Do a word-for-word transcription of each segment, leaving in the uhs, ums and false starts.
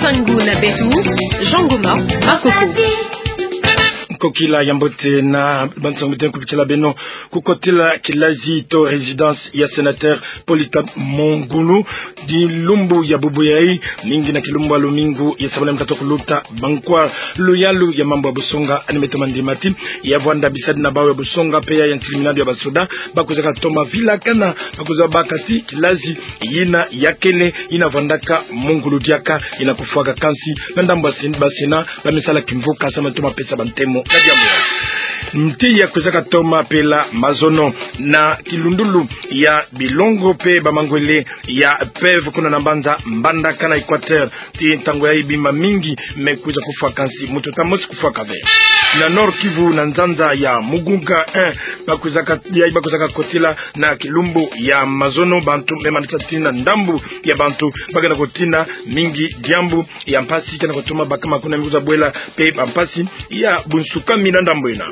Sangu na Betu, Jean Goma, Makoko. Kokila yambote na bantsangute kupitila beno kukotila kilazi to résidence ya sénateur Polycarpe Mongulu di lumbu ya bubuyai ningi na kilumbu alumingu ya sabana mtato kuluta bankwa loyalu ya mambo ya busonga animetoma ndimati ya vwanda bisadi na bawe busonga peya ya ntiminado ya basoda bakuzaka toma vila kana bakuza bakati kilazi yina yakele ina vandaka Mongulu diaka ina kufuaka kansi nandamba basina bamisala kimvuka sama toma pesa bantemo mti ya kuzaka toma pela mazono na kilundulu ya bilongo pe bamangwele ya pev kuna nambanza mbanda kana Equateur ti tango ya ibima mingi mekuza kufa kansi mututa mosi kufa kave na Nord Kivu na nzanza ya Mugunga un bakuzaka ya bakuzaka kotila na kilumbu ya mazono bantu memanisa tina ndambu ya bantu bagana kotina mingi diambu ya mpasi kana kotoma bakama kuna miguza bwela pe mpasi ya bunsuka mina ndambu ina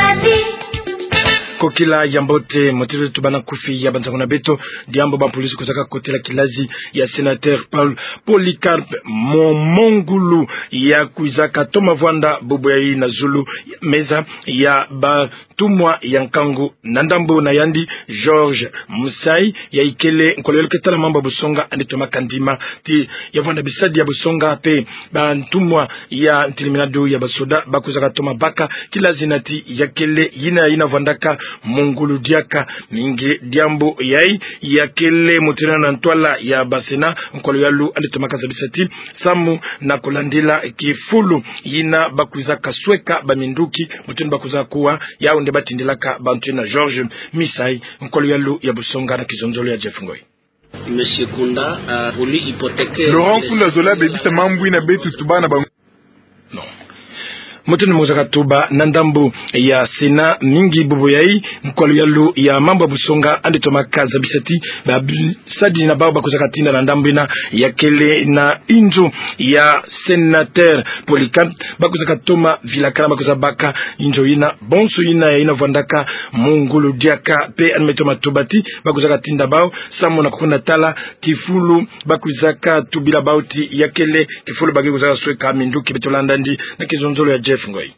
kokila yambote motizo tubana kufi ya banzangona beto diambo ba polisi kozaka kotela kilazi ya sénateur Paul Polycarpe Mongulu ya kuizaka toma vwanda bobo ya na Zulu meza ya batumwa ya nkangu nandambo na yandi George Musai ya ikele nkolelo ketala mamba busonga anditoma kandima ti ya vwanda bisadi ya busonga pe bantumwa ya ntiminado ya basoda bakuzaka toma baka kilazi nati yakele yina yina vwandaka Mongulu diaka mingi diambo yai yakele mutina na ntwala ya basena nkolo yalu anditoma kazabisati samu na kulandila kifulu yina bakuza kasweka baminduki mutuni bakuza kuwa yao nde batindilaka bantu na George Misai nkolo yalu ya busonga na kizonzolo ya Jeff Ngoi. Monsieur Kunda a voulu hypothéquer Laurent Kunda zola bebisa mambu ina betu tubana ba non mutuni muzaka tuba nandambu ya sena mingi bubu yai mkwalo yalu ya mambo busonga andi tomaka zabisati ba sadi na baba kuzaka tina nandambu ina ya kele na injo ya sénateur Polycarpe bakuzaka toma vilakana bakuza baka injo ina bonso ina ya ina vandaka Mongulu diaka pe animetoma tubati bakuzaka tinda bao samu na kukuna tala kifulu bakuzaka tubila bauti ya kele kifulu bagi kuzaka sweka minduki betolandandi na kizonzolo ya Jeff Ngoi.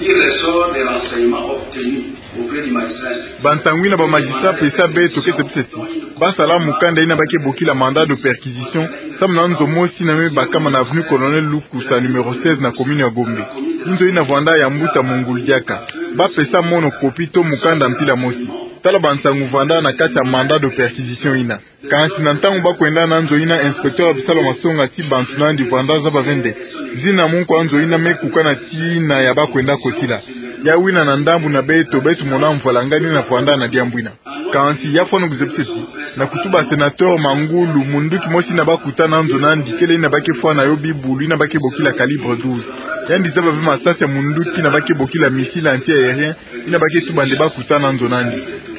Bantangwina ba magistrat pesa beto kete pseti basala mukanda ina bake bokila mandat de perquisition samna nzo mosi na me bakama na avenue colonel Lukusa numéro seize na commune ya Gombe nzo ina vanda ya mbuta Mongulu diaka ba pesa mono kopito mukanda mpila mosi tala bantangu vanda na kati ya mandat de perquisition ina kansi na ntango bakwenda na nzo ina inspecteur bisala masonga ti bantu na ndi vanda za bavende zina munko anzo ina mekuka na tina ya bakwenda kotila ya wina na ndambu na beto betu mona mvalangani na vanda na diambwina kansi ya fono guzepseti na kutuba sénateur Mangulu munduki mosi na bakutana nzo na ndikele ina bake fwa na yo bibulu ina bake bokila calibre douze yandi zaba vima sasi ya munduki na bake bokila missile anti-aérien ina bake tubande bakutana nzo nandi.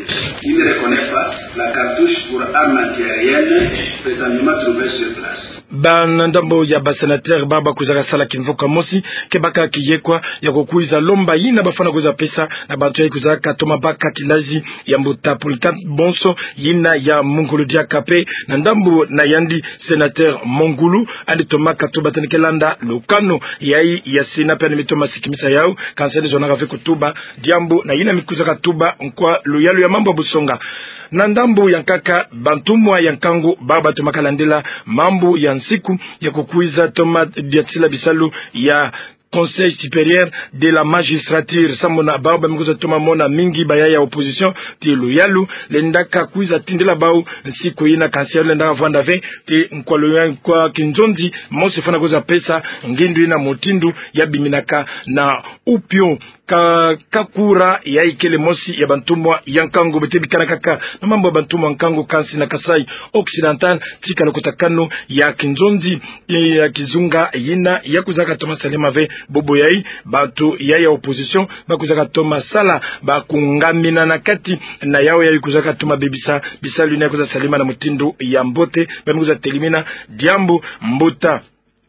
Il ne reconnaît pas la cartouche pour arme antiaérienne prétendument trouvée sur place. Ban ndambo ya basenateur baba kuzaka sala kimvuka mosi kebaka kiyekwa ya kukuiza lomba yina bafana kuza pesa na bantu ya kuzaka toma baka kilazi ya mbuta Polycarpe bonso yina ya Mongulu diaka pe na ndambo na yandi sénateur Mongulu andi toma katuba tenekelanda lokano yai ya sina pe nimetoma sikimisa yao kanseli zona kafe kutuba diambo na yina mikuza katuba nkwa loyalu ya mambo busonga na ndambu ya nkaka bantumwa ya nkangu baba tumakalandela mambu ya nsiku ya kukuiza toma diatila bisalu ya Conseil supérieur de la magistrature samona baba mikuza toma mona mingi baya ya opposition ti loyalu lendaka kuiza tindela bau nsiku ina kansele ndaka vanda ve ti nkwalo kwa kinzonzi mosi fana kuza pesa ngindu ina motindu ya biminaka na upyo ka kakura ya ikele mosi ya bantumwa ya nkangu betebi kana kaka na mambo ya bantumwa nkangu kansi na Kasai Occidental tika lokutakano ya kinzonzi ya kizunga yina ya kuzaka toma salema ve bobo yai batu ya ya opposition bakuzaka toma sala bakungamina na kati na yao ya kuzaka toma bebisa bisalu ina kuza salima na mutindo ya mbote bamuza telimina diambo mbota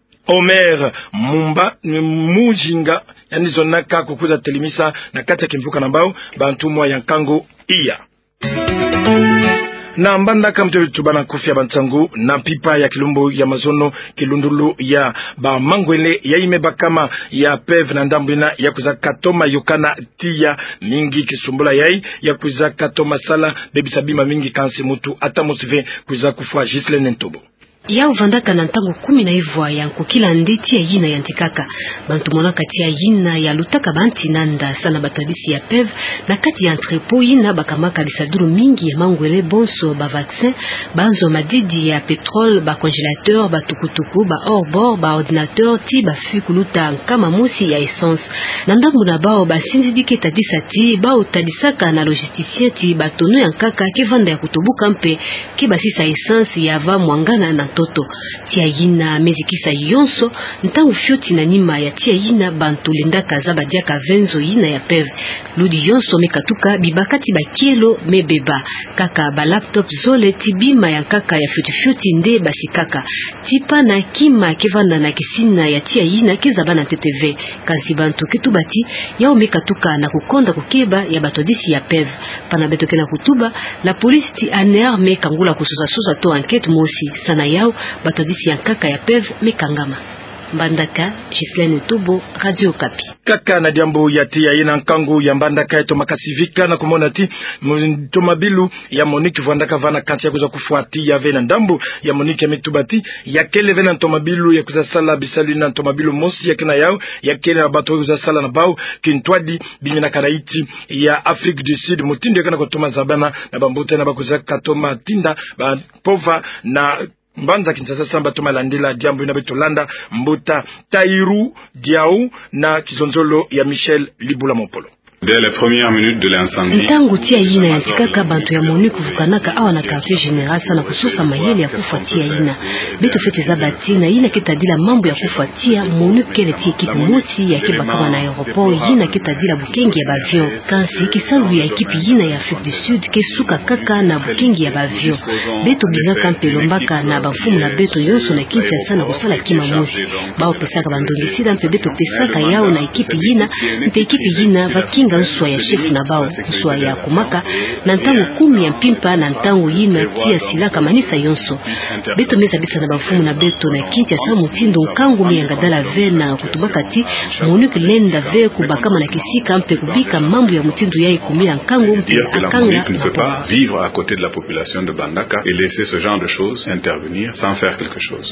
Omer Mumba Mujinga yani zonaka kukuza telimisa na kati ya kimvuka na mbao bantumwa ya nkango iya na Mbandaka mtu tubana kufia bantangu na pipa ya kilumbu ya mazono kilundulu ya ba mangwele ya imeba kama ya pev na ndambina ya kuzakatoma yukana tia mingi kisumbula yai ya kuzakatoma sala bebi sabima mingi kansi mutu ata musive kuzakufua Gisle Nentobo ya uvandaka na ntango kumi na ivwa ya nkukila ndeti ya yina ya ntikaka bantu mona kati ya yina ya lutaka banti nanda sana batwadisi ya pev na kati ya entrepot yina bakamaka bisaduru mingi ya mangwele bonso ba vaccin banzo madidi ya petrol ba congélateur ba tukutuku ba hors bord ba ordinateur ti ba fikuluta kama musi ya essence na ndambu na bao ba sinzidike tadisa ti ba utadisaka na logisticien ti batono ya nkaka kevanda ya kutobuka mpe ki basisa essence ya va mwangana na toto tia yina mezikisa yonso ntangu fyoti na nima ya tia yina bantu lendaka za badiaka venzo yina ya pev ludi yonso mekatuka bibakati bakielo mebeba kaka ba laptop zole tibima ya kaka ya fyoti fyoti nde basikaka tipa na kima kevanda na kisina ya tia yina kezaba na T T V kansi bantu ketubati yao mekatuka na kukonda kukeba ya batodisi ya pev pana betoke na kutuba la polisi ti aner mekangula kususa susa to enquête mosi sana yao batodisi ya kaka ya pev mekangama. Mbandaka, Gisle Nentobo, Radio Okapi. Kaka na diambo ya tia ina nkangu ya Mbandaka eto makasivika na kumona ti tomabilu ya Monique Vandaka vana kanti ya kuza kufuati ya vena ndambu ya Monique ya mitubati ya kele vena tomabilu ya kuza sala bisali na tomabilu mosi ya kina yao ya kele na bato kuza sala na bao kintwadi bimina karaiti ya Afrique du Sud mutindo ya kana kutoma zabana na bambute na bakuza katoma tinda ba pova na Mbanza Kinshasa samba tuma landila diambo ina betolanda Mbuta Tairu Diao na Kizonzolo ya Michel Libula Mopolo. Dès les premières minutes de l'incendie, ntango tia yina ya ntikaka bantu ya Monique kuvukanaka awa na quartier général sana kususa mayele ya kufuatia yina beto fete za bati na yina ketadila mambo ya kufuatia Monique kele ti ekipe mosi ya keba kama na aéroport yina ketadila bukengi ya bavion kansi kisalu ya ekipe yina ya Afrique du Sud kesuka kaka na bukengi ya bavion beto bizaka mpelombaka na bafumu na beto yonso na Kinshasa sana kusala kima mosi bao pesaka bandongisida mpe beto pesaka yao na ekipe yina mpe ekipe yina vakinga nswa ya chef na bao nswa ya kumaka na ntango kumi ya mpimpa na ntango yina tia silaka manisa yonso beto meza bisa na bafumu na beto na Kinshasa mutindo nkangu mianga dala ve na kutubaka ti Monique lenda ve kubakama na kisika mpe kubika mambo ya mutindo ya ikumia nkangu mpe akanga ne peut pas vivre à côté de la population de Mbandaka et laisser ce genre de choses intervenir sans faire quelque chose.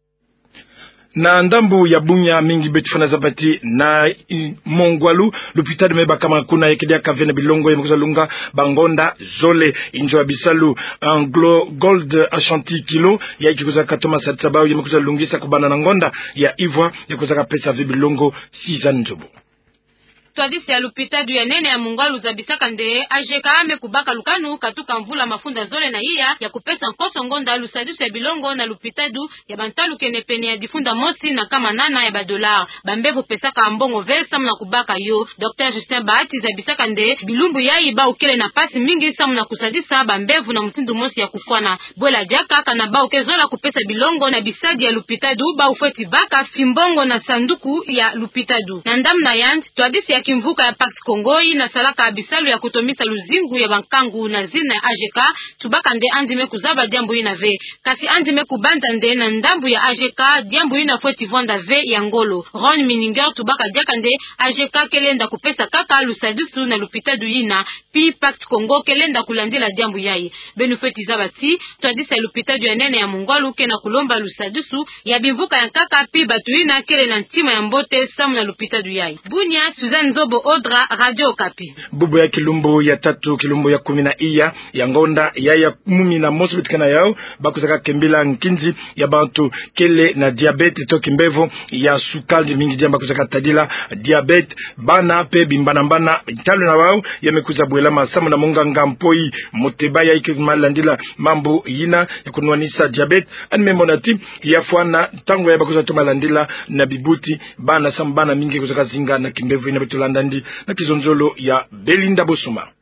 Na ndambu ya Bunya mingi betifana zabati na i, Mongwalu lupitadi meba kama kuna yekedia kavene bilongo ya mkuza lunga bangonda zole injo ya bisalu anglo gold ashanti kilo ya ikikuza katoma satisabao ya mkuza lungisa kubana na ngonda ya ivwa ya kuza pesa vibilongo siza njobo. Twadisi ya lupitadu ya nene ya Mungwalu za bisaka nde ajeka ame kubaka lukanu katuka mvula mafunda zole na iya ya kupesa nkoso ngonda lusadisu ya bilongo na lupitadu ya bantalu kene pene ya difunda mosi na kama nana ya badolar bambevu pesaka ambongo vesa mna kubaka yo. Docteur Justin Bahati za bisaka nde bilumbu ya iba ukele na pasi mingi samu na kusadisa bambevu na mtindu mosi ya kufwana bwela jaka kana ba ukezola kupesa bilongo na bisadi ya lupitadu ba ufeti baka fimbongo na sanduku ya lupitadu na ndam na yand twadisi ya kimvuka ya Pax Kongoi na salaka abisalu ya kutomisa luzingu ya bankangu na zina ya A G K tubaka nde andime kuzaba diambu ina ve kasi andime kubanda nde na ndambu ya A G K diambu ina fweti vonda ve ya ngolo Ron Mininger tubaka diaka nde A G K kelenda kupesa kaka lusadisu na lupitadu ina pi Pax Kongo kelenda kulandila diambu yai benu fweti zabati twadisa lupitadu ya nene ya Mungwalu kena kulomba lusadisu ya bimvuka ya kaka pi batu ina kele na ntima ya mbote samu na lupitadu yai Bunya Suzanne Zobo Odra Radio Okapi. Bubu ya kilumbu ya tatu kilumbu ya kumi na iya ya ngonda ya ya mumi na mosu bitikana yao bakuzaka kembila nkinzi ya bantu kele na diabete toki mbevo ya sukali mingi jamba kuzaka tadila diabete bana pe bimbana mbana italo na wao ya mekuza buela masamu na munga ngampoi moteba ya iki malandila mambo yina ya kunuanisa diabete anime monati ya fuana tango ya bakuza tumalandila na bibuti bana sambana mingi kuzaka zinga na kimbevo ina betulanda ndi na Kizonzolo ya Belinda Bosuma.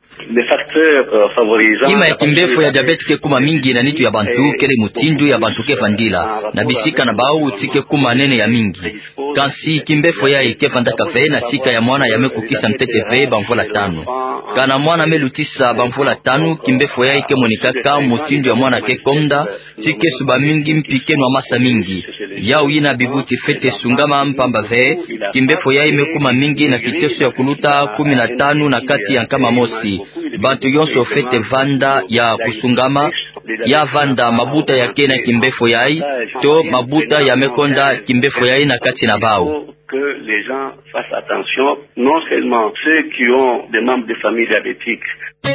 Kima ya kimbefo ya diabete ke kuma mingi na nitu ya bantu kele mutindu ya bantu ke vandila na bisika na bao utike kuma nene ya mingi kansi kimbefo ya ike vanda kafe na sika ya mwana ya mekukisa mteteve banvola tano kana mwana melutisa banvola tano kimbefo ya ike monikaka mutindu ya mwana ke konda tike suba mingi mpike nwa masa mingi ya uina bivuti fete sungama mpamba ve kimbefo ya ime kuma mingi na kiteso ya kuluta kumi na tano na kati ya nkama mosi bantu yonso fete vanda ya kusungama ya vanda mabuta ya kena kimbefo yai to mabuta ya mekonda kimbefo yai na kati na bao. Que les gens fassent attention, non seulement ceux qui ont des membres de famille diabétiques.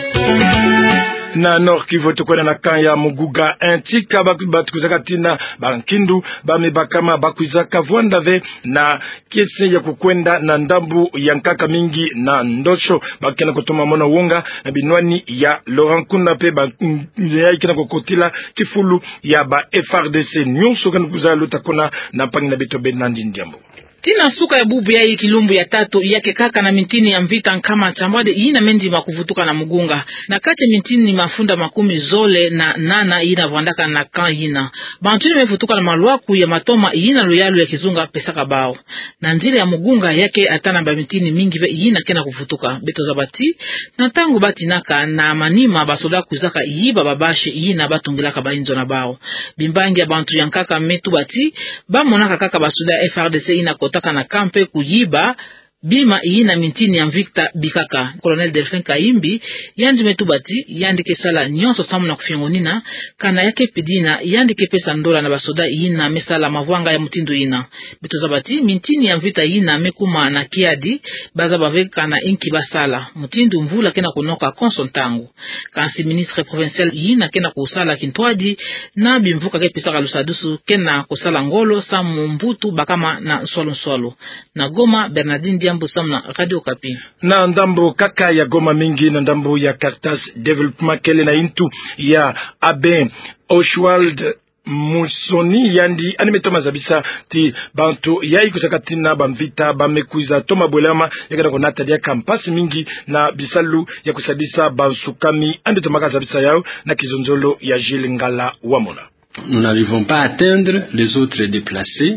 Na Nord Kivu tukwena na kanya Muguga Antika batukuzaka tina bankindu bamebakama bakwizaka vwandave na kesi ya kukwenda na ndambu ya nkaka mingi na ndosho bakena kutuma mona wonga na binwani ya Laurent Kunda pe ya kena kokotila kifulu ya ba F R D C nyonso kana kuzalo takona na pangi na beto benandi ndiambo. Tina suka ya bubu ya hii kilumbu ya tatu yake kaka na mintini ya mvita nkama chambwade ina mendi makuvutuka na mugunga. Na kati mintini mafunda makumi zole na nana ina vwandaka na kan ina. Bantuni mevutuka na maluaku ya matoma ina loyalu ya kizunga pesaka bao. Na ndile ya mugunga yake atana ba mintini mingi ve ina kena kuvutuka. Beto zabati na tangu bati naka na manima basoda kuzaka iiba babashi ina batungilaka bainzo na bao. Bimbangi ya bantu ya nkaka metu bati ba monaka kaka basoda F R D C ina kota taka na kampe kuyiba bima iyi na mintini ya Victor Bikaka. Colonel Delphin Kaimbi yandi metubati yandike sala nyonso samu na kufingonina kana yake pedina yandike pesa ndola na basoda ina mesala mavwanga ya mutindo ina bito zabati mintini ya Vita ina mekuma na kiadi baza baveka na inki basala mutindo mvula kena kunoka konsontangu kansi ministre provincial ina kena kusala kintwadi na bimvuka ke pesa kalusadusu kena kusala ngolo samu mbutu bakama na swalo swalo na Goma Bernardine Diambo na Radio Kapi. Na ndambo kaka ya Goma mingi na ndambo ya Cartas Development kele na intu ya Abe Oswald Musoni yandi animetoma zabisa ti bantu yai kusakatina bamvita bamekuiza toma bolama yakana konata ya kampasi mingi na bisalu ya kusadisa bansukami andetomaka zabisa yao na kizonzolo ya Jilingala Wamona. Nous n'arrivons pas à atteindre les autres déplacés.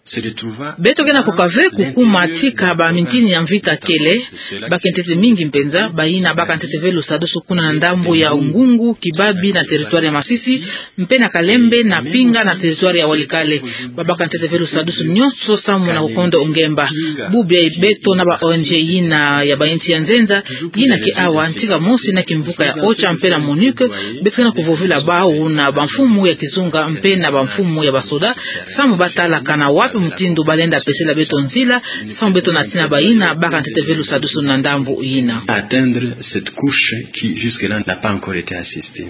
Beto kena kukave kukuma tika ba mintini ya mvita kele bakentete mingi mpenza baina bakantete velo sadoso kuna ndambo ya Ungungu Kibabi na territoire ya Masisi mpena Kalembe na Pinga na territoire ya Walikale babakantete velo sadoso nyonso samu na ukondo Ongemba bubi ya Beto na ba O N G ina ya bainti ya Nzenza ina ki awa ntika mosi na kimbuka ya Ocha mpena Monique beto kena kuvovila bao na bamfumu ya Kizunga mpena bamfumu ya basoda samu batala kana wapi mutindo balenda pesela beto nzila sans beto na tina baina bakantete velu sadusu na ndambu ina atteindre cette couche qui jusque-là n'a pas encore été assistée.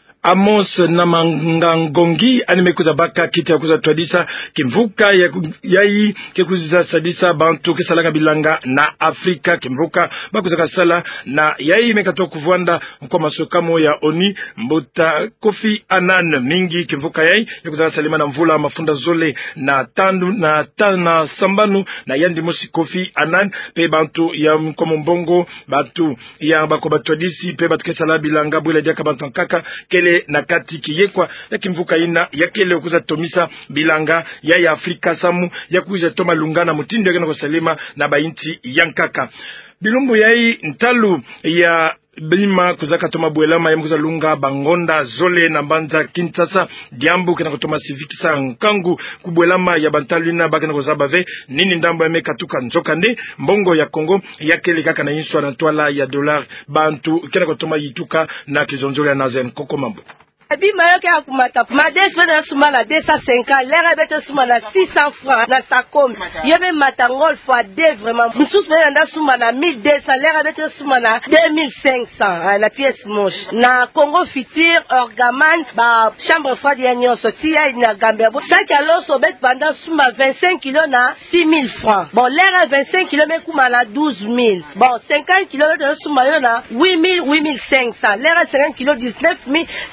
Amos na mangangongi animekuza baka kiti ya kuza twadisa kimvuka ya yai kekuza sadisa bantu kesalanga bilanga na Afrika kimvuka bakuza kasala na yai mekato kuvwanda kwa masokamo ya oni mbota Kofi Annan mingi kimvuka yai yakuza salima na mvula mafunda zole na tandu na tana sambanu na yandi mosi Kofi Annan pe bantu ya mkomo mbongo bantu ya bako batwadisi pe batu kesala bilanga bwela jaka bantu kaka kele na kati kiyekwa ya kimvuka ina ya kele kuza tomisa bilanga ya ya Afrika samu ya kuza toma lungana mutindo ya kena kusalima na bainti yankaka bilumbu yai ntalu ya bima kuzaka toma buelama ya mkuza lunga bangonda zole na banza Kinshasa diambu kena kutoma sivikisa nkangu kubuelama ya bantalina bakena kuzabave nini ndambo ya meka tuka nzokande mbongo ya Kongo ya kele kaka na inswa na tuala ya dolar bantu kena kutoma yituka na kizonzole ya nazen koko mambo Bima yoke ya kumata madeswe na suma na deux cent cinquante lera bete suma na six cents francs na sakom yebe matangol fois deux vraiment msus bena nda suma na mille deux cents lera bete suma na deux mille cinq cents na pièce moche na Congo Futur Orgaman ba chambre froide ya nyonso tia na Gambia bo saki aloso bet banda suma vingt-cinq kilos na six mille francs bon lera vingt-cinq kilos me kuma na douze mille bon cinquante kilos de suma yo na huit mille huit mille cinq cents lera cinquante kilos dix-neuf mille dix-neuf mille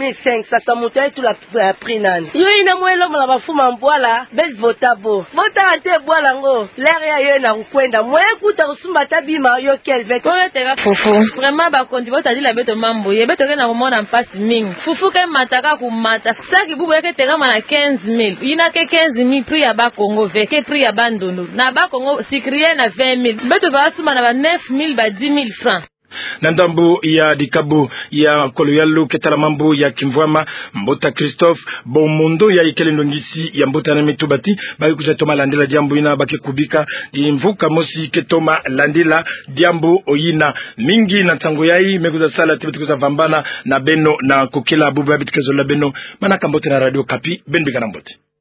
mille cinq cents sa moto tout la prix nani yo ina mwelo mala bafuma mbwala bes votabo vota ante bwala ngo l'air ya yo na kukwenda mwe kuta kusumba tabima yo kelve ko tega fufu vraiment ba kondi bota dila beto mambo ye beto na komona mpasi mingi fufu ke mataka ku mata saki bubu yake tega mana quinze mille ina ke quinze mille prix ya ba Congo veke prix ya bandondo na ba Congo sikriye na vingt mille beto ba suma na ba neuf mille ba dix mille francs Nandambu ya dikabu ya koloyalu ketala mambu ya Kimvwama Mbota Christophe Bomundo ya ikele ndongisi ya Mbota na mitubati baki kuzatoma landila diambu ina baki kubika di mvuka mosi ketoma landila diambu oyina mingi na tango yai mekuza sala tibitukuza vambana na beno na kukila abubu ya bitikezo la beno manaka Mbote na radio Kapi benbika na Mbote.